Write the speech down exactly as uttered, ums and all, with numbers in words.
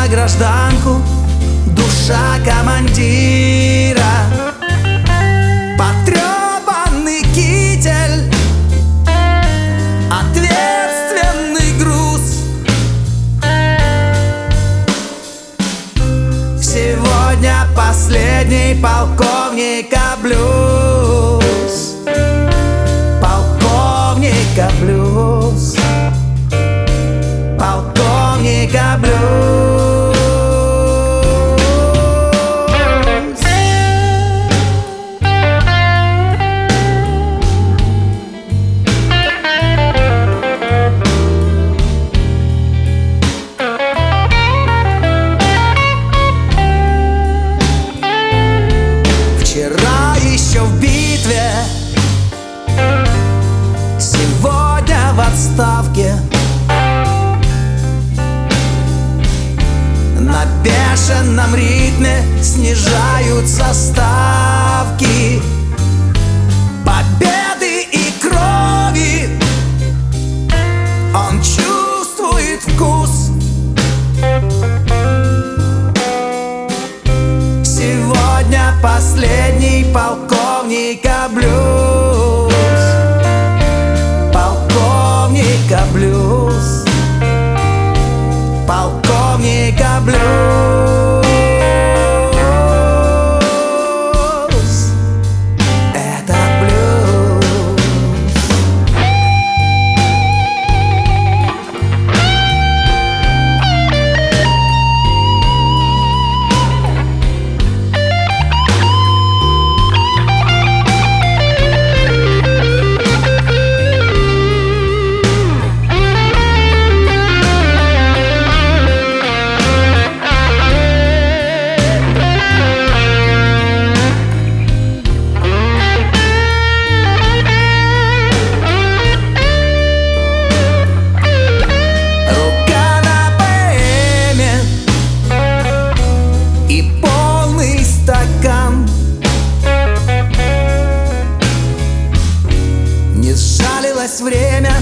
на гражданку душа командира. Потрепанный китель, ответственный груз. Сегодня последний полковника блюз. Полковника блюз. Полковника блюз. Вчера еще в битве, сегодня в отставке. На бешеном ритме снижаются ставки победы и крови. Он чувствует вкус. Сегодня последний полковника блюз. Полковника блюз. Полковника блюз. Это блюз. Время